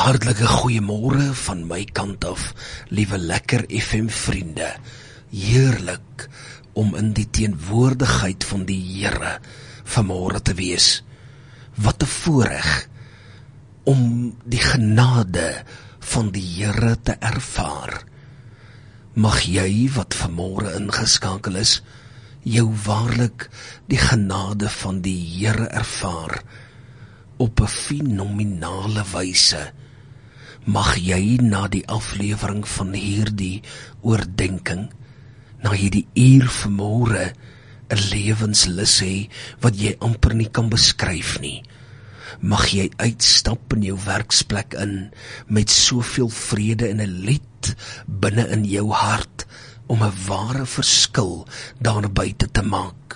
Hartlike goeiemôre van my kant af, liewe Lekker FM vriende. Heerlik om in die teenwoordigheid van die Here vanmôre te wees. Wat 'n voorreg om die genade van die Here te ervaar. Mag jy wat vanmôre ingeskakel is, jou waarlik die genade van die Here ervaar op 'n fenominale wyse. Mag jy na die aflewering van hierdie oordenking, na hierdie uur vanmôre, 'n lewenslus hê wat jy amper nie kan beskryf nie. Mag jy uitstap in jou werksplek in met soveel vrede en 'n lied binne in jou hart om 'n ware verskil daar buite te maak.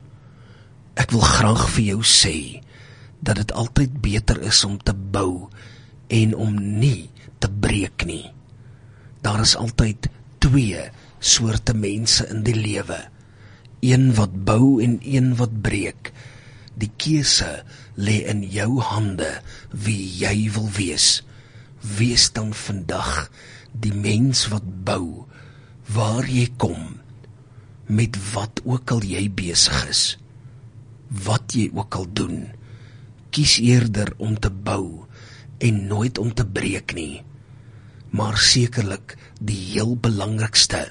Ek wil graag vir jou sê dat dit altyd beter is om te bou en om nie te breek nie. Daar is altyd twee soorte mense in die lewe. Een wat bou en een wat breek. Die keuse lê in jou hande wie jy wil wees. Wees dan vandag die mens wat bou, waar jy kom, met wat ook al jy besig is, wat jy ook al doen. Kies eerder om te bou en nooit om te breek nie. Maar sekerlik die heel belangrikste,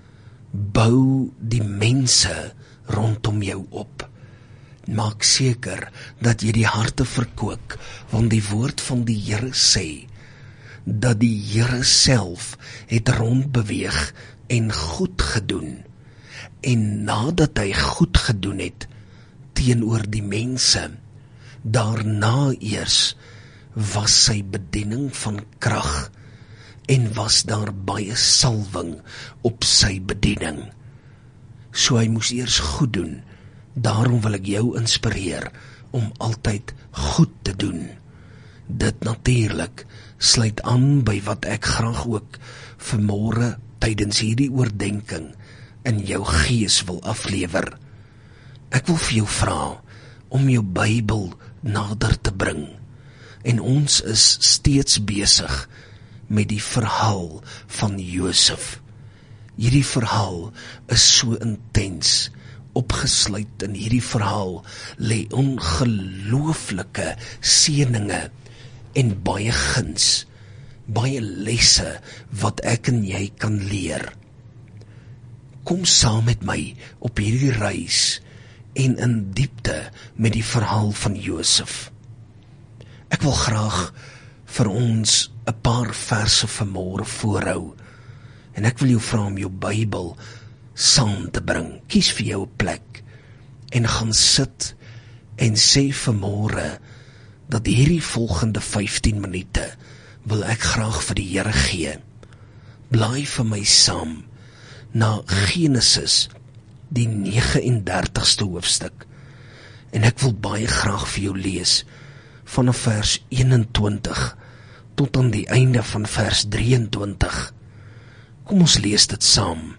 bou die mense rondom jou op. Maak seker dat jy die harte verkoop, want die woord van die Here sê, dat die Here self het rondbeweeg en goed gedoen. En nadat hy goed gedoen het, teenoor die mense, daarna eers was sy bediening van krag en was daar baie salwing op sy bediening. So hy moes eers goed doen. Daarom wil ek jou inspireer om altyd goed te doen. Dit natuurlik sluit aan by wat ek graag ook vanmôre tydens hierdie oordenking in jou gees wil aflewer. Ek wil vir jou vra om jou Bybel nader te bring. En ons is steeds besig met die verhaal van Josef. Hierdie verhaal is so intens. Opgesluit in hierdie verhaal lê ongelooflike seëninge en baie guns, baie lesse wat ek en jy kan leer. Kom saam met my op hierdie reis en in diepte met die verhaal van Josef. Ek wil graag vir ons 'n paar verse vanmôre voorhou, en ek wil jou vra om jou Bybel saam te bring. Kies vir jou 'n plek en gaan sit en sê vanmôre dat hierdie volgende 15 minute wil ek graag vir die Here gee. Blaai vir my saam na Genesis, die 39ste hoofstuk, en ek wil baie graag vir jou lees vanaf vers 21 tot aan die einde van vers 23. Kom ons lees dit saam.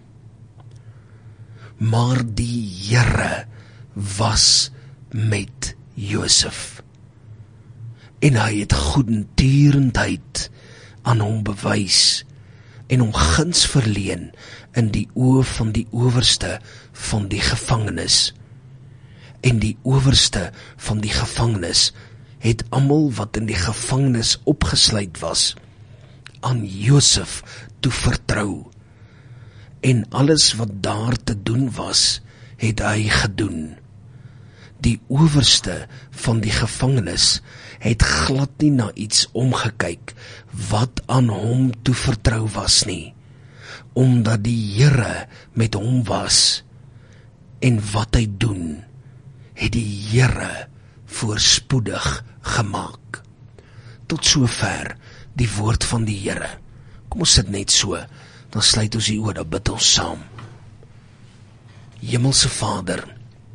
Maar die Here was met Josef, en hy het goedertierenheid aan hom bewys en hom guns verleen in die oë van die owerste van die gevangenis. En die owerste van die gevangenis het almal wat in die gevangenis opgesluit was, aan Josef toevertrou. En alles wat daar te doen was, het hy gedoen. Die owerste van die gevangenis het glad nie na iets omgekyk wat aan hom toevertrou was nie, omdat die Here met hom was, en wat hy doen, het die Here voorspoedig gemaak. Tot sover die woord van die Here. Kom ons sit net so, dan sluit ons die oë, dan bid ons saam. Hemelse Vader,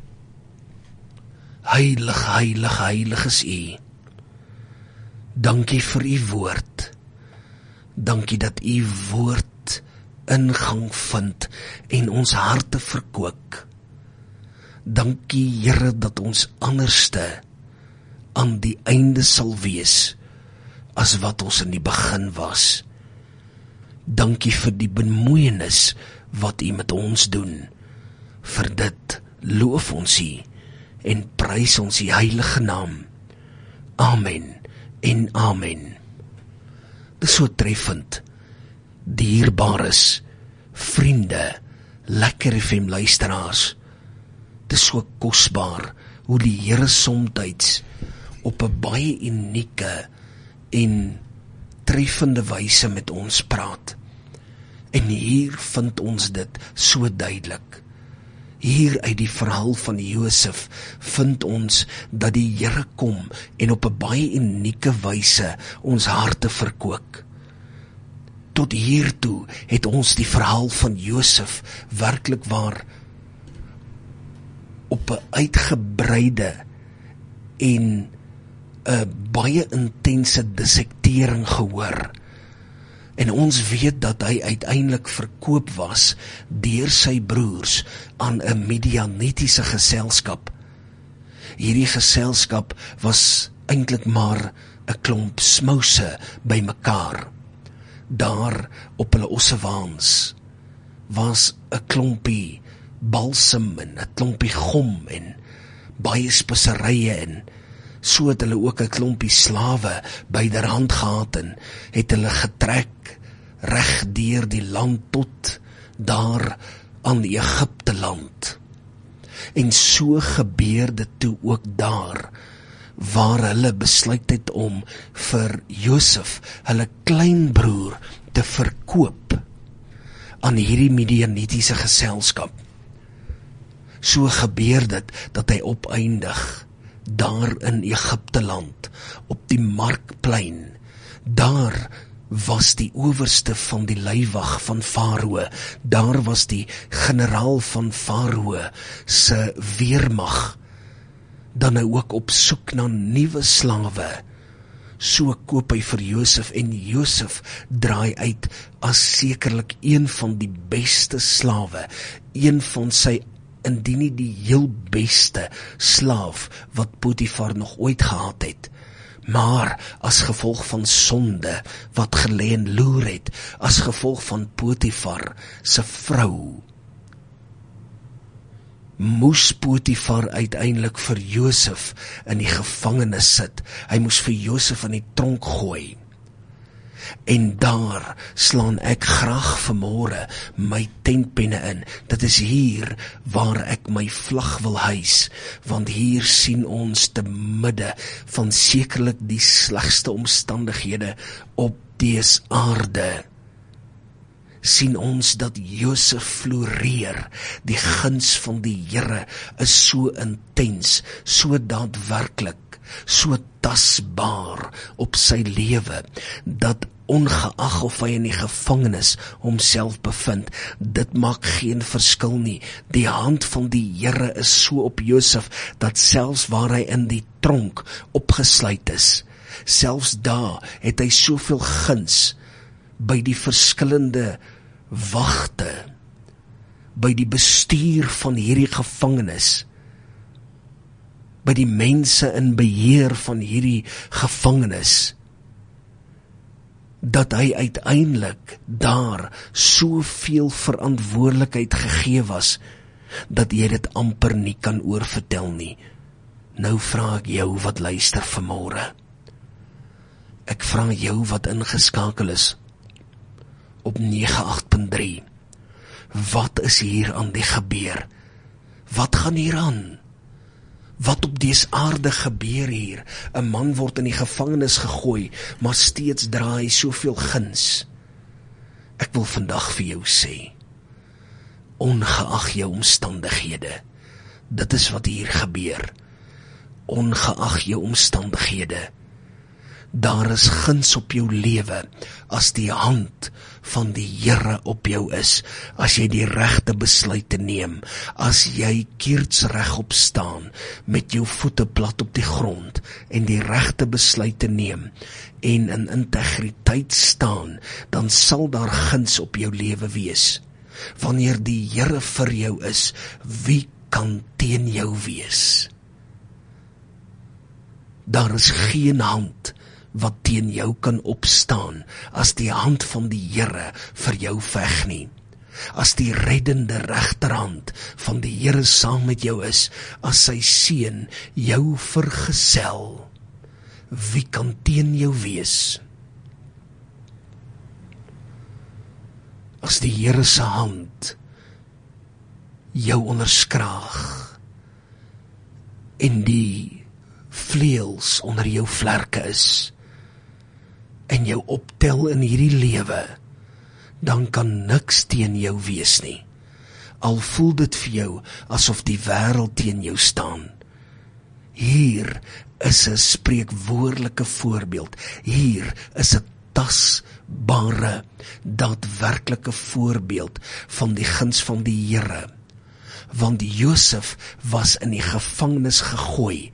heilig, heilig, heilig is U. Dankie vir U woord. Dankie dat U woord ingang vind en ons harte verkoop. Dankie Here dat ons anderste aan die einde sal wees as wat ons in die begin was. Dankie vir die bemoeienis wat U met ons doen. Vir dit loof ons U en prys ons U heilige naam. Amen en amen. Dis so treffend. Dierbares, vriende, Lekker FM luisteraars. Dis so kosbaar hoe die Here somtyds op 'n baie unieke en treffende wyse met ons praat. En hier vind ons dit so duidelik. Hier uit die verhaal van Josef vind ons dat die Here kom en op 'n baie unieke wyse ons harte verkoop. Tot hiertoe het ons die verhaal van Josef werklik waar op 'n uitgebreide en 'n baie intense dissektering gehoor. En ons weet dat hy uiteindelik verkoop was deur sy broers aan 'n Midianitiese geselskap. Hierdie geselskap was eintlik maar 'n klomp smouse bymekaar. Daar op hulle ossewaans was 'n klompie balsem en 'n klompie gom en baie speserye en so het hulle ook 'n klompie slawe byderhand gehad en het hulle getrek reg deur die land tot daar aan die Egipte land. En so gebeur dit toe ook daar, waar hulle besluit het om vir Josef, hulle kleinbroer, te verkoop aan hierdie Midianitiese geselskap. So gebeur dit dat hy opeindig daar in Egipte land, op die markplein. Daar was die owerste van die leiwag van Farao, daar was die generaal van Farao se weermag, dan nou ook op soek na nuwe slawe. So koop hy vir Josef en Josef draai uit as sekerlik een van die beste slawe, een van sy indien nie die heel beste slaaf wat Potifar nog ooit gehad het. Maar as gevolg van sonde wat gelê en loer het, as gevolg van Potifar se vrou, moes Potifar uiteindelik vir Josef in die gevangenis sit. Hy moes vir Josef in die tronk gooi. En daar slaan ek graag vanmôre my tentpenne in. Dit is hier waar ek my vlag wil hys, want hier sien ons te midde van sekerlik die slegste omstandighede op dese aarde, sien ons dat Josef floreer. Die guns van die Here is so intens, so daadwerklik, so tasbaar op sy lewe, dat ongeag of hy in die gevangenis homself bevind, dit maak geen verskil nie. Die hand van die Here is so op Josef, dat selfs waar hy in die tronk opgesluit is, selfs daar het hy soveel guns by die verskillende wagte, by die bestuur van hierdie gevangenis, by die mense in beheer van hierdie gevangenis, dat hy uiteindelik daar soveel verantwoordelikheid gegee was, dat jy dit amper nie kan oorvertel nie. Nou vra ek jou wat luister vanmôre. Ek vra jou wat ingeskakel is op 98.3. Wat is hier aan die gebeur? Wat gaan hier aan? Wat op dese aarde gebeur hier? 'n man word in die gevangenis gegooi, maar steeds dra hy soveel guns. Ek wil vandag vir jou sê, ongeag jou omstandighede, dit is wat hier gebeur. Ongeag jou omstandighede, daar is guns op jou lewe, as die hand van die Here op jou is, as jy die regte besluite neem, as jy kiersregop staan, met jou voete plat op die grond, en die regte besluite neem, en in integriteit staan, dan sal daar guns op jou lewe wees. Wanneer die Here vir jou is, wie kan teen jou wees? Daar is geen hand wat teen jou kan opstaan, as die hand van die Here vir jou veg nie. As die reddende regterhand van die Here saam met jou is, as sy seun jou vergesel, wie kan teen jou wees? As die Here se hand jou onderskraag en die vleuels onder jou vlerke is en jou optel in hierdie lewe, dan kan niks teen jou wees nie. Al voel dit vir jou asof die wêreld teen jou staan. Hier is 'n spreekwoordelike voorbeeld. Hier is 'n tasbare, daadwerklike voorbeeld van die guns van die Here. Want Josef was in die gevangenis gegooi,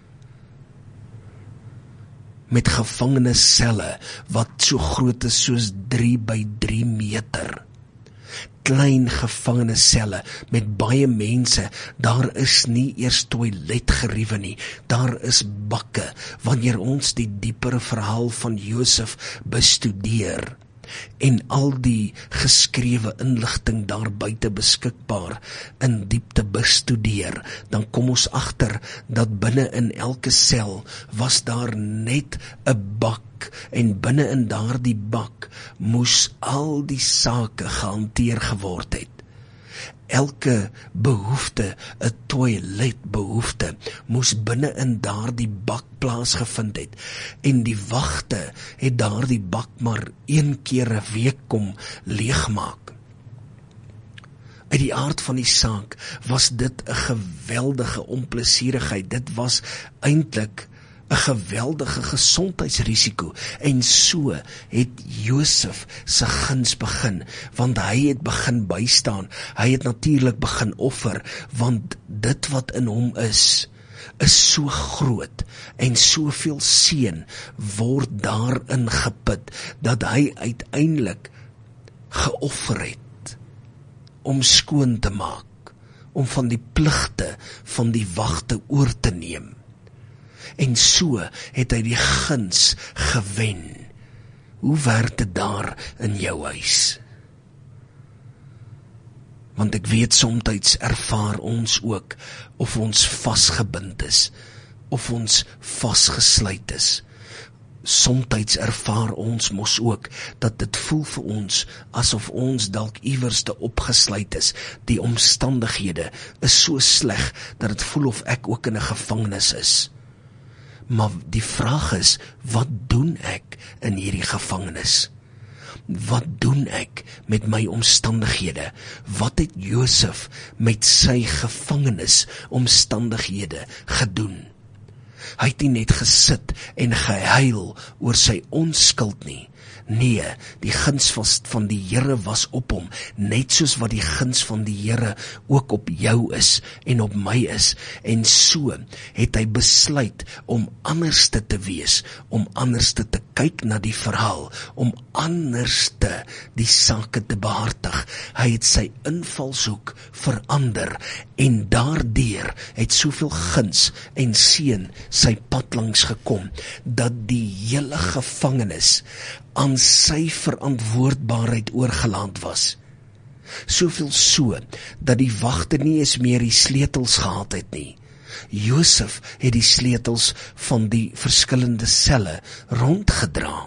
met gevangenisselle wat so groot is soos 3 by 3 meter. Klein gevangenisselle met baie mense. Daar is nie eers toiletgeriewe nie, daar is bakke. Wanneer ons die diepere verhaal van Josef bestudeer en al die geskrewe inligting daar buite beskikbaar in diepte bestudeer, dan kom ons agter dat binne in elke sel was daar net 'n bak, en binne in daardie bak moes al die sake gehanteer geword het. Elke behoefte, 'n toiletbehoefte, moes binne in daardie bak plaasgevind het, en die wagte het daardie bak maar 1 keer 'n week kom leegmaak. Uit die aard van die saak was dit 'n geweldige onplesierigheid. Dit was eintlik 'n geweldige gesondheidsrisiko, en so het Josef se guns begin, want hy het begin bystaan. Hy het natuurlik begin offer, want dit wat in hom is so groot, en soveel seën word daarin geput, dat hy uiteindelik geoffer het om skoon te maak, om van die pligte van die wagte oor te neem. En so het hy die guns gewen. Hoe werk dit daar in jou huis? Want ek weet soms ervaar ons ook of ons vasgebind is, of ons vasgesluit is. Soms ervaar ons mos ook dat dit voel vir ons asof ons dalk iewers te opgesluit is. Die omstandighede is so sleg dat dit voel of ek ook in 'n gevangenis is. Maar die vraag is, wat doen ek in hierdie gevangenis? Wat doen ek met my omstandighede? Wat het Josef met sy gevangenis omstandighede gedoen? Hy het nie net gesit en gehuil oor sy onskuld nie. Nee, die guns van die Here was op hom, net soos wat die guns van die Here ook op jou is en op my is. En so het hy besluit om anderste te wees, om anderste te kyk na die verhaal, om anderste die sake te behartig. Hy het sy invalshoek verander, en daardeur het soveel guns en seën sy pad langs gekom, dat die hele gevangenis aan sy verantwoordbaarheid oorgelaat was. Soveel so, dat die wagte nie eens meer die sleutels gehad het nie. Josef het die sleutels van die verskillende selle rondgedra.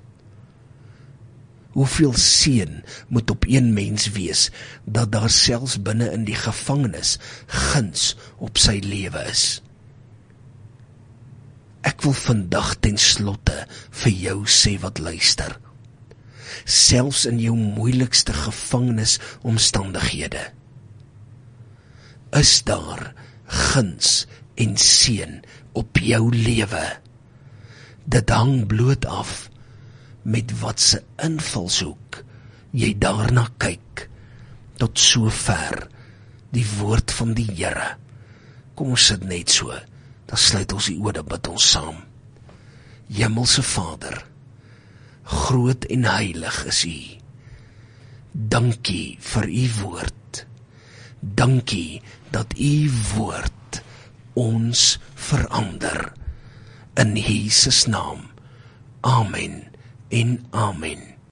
Hoeveel seën moet op een mens wees, dat daar selfs binne in die gevangenis guns op sy lewe is. Ek wil vandag ten slotte vir jou sê wat luister. Selfs in jou moeilikste gevangenisomstandighede is daar guns en seën op jou lewe. Dit hang bloot af met wat se invalshoek jy daarna kyk. Tot sover die woord van die Here. Kom ons sit net so. Dan sluit ons die oë, dan bid ons saam. Hemelse Vader, groot en heilig is U. Dankie vir U woord. Dankie dat U woord ons verander. In Jesus naam, Amen en amen.